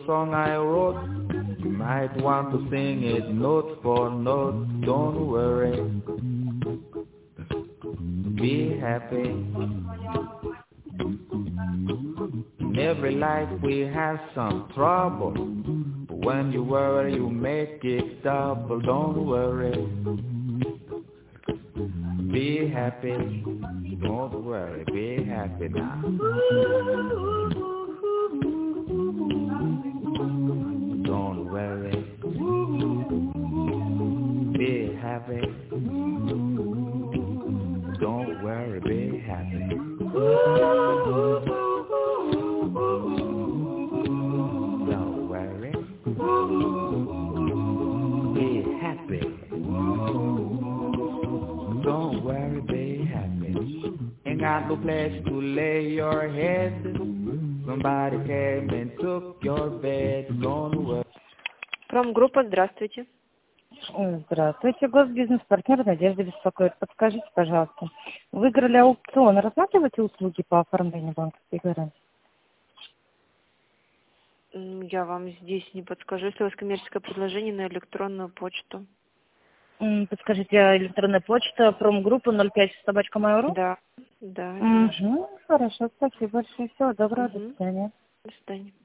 song I wrote. You might want to sing it note for note. Don't worry, be happy. In every life we have some trouble, but when you worry you make it double. Don't worry, be happy. Don't worry, be happy now. Don't worry, be happy. Don't worry, be happy. Don't worry, be happy. Don't worry, be happy. Ain't got no place to lay your head. Somebody came and took your bed. Don't worry. Промгруппа, здравствуйте. Здравствуйте, госбизнес-партнер Надежда беспокоит. Подскажите, пожалуйста, выиграли аукцион, рассматриваете услуги по оформлению банковской гарантии? Я вам здесь не подскажу. Если у вас коммерческое предложение на электронную почту. Подскажите, электронная почта, промгруппа 05@mail.ru? Да, да. Хорошо, спасибо большое. Всего доброго, до свидания. До свидания.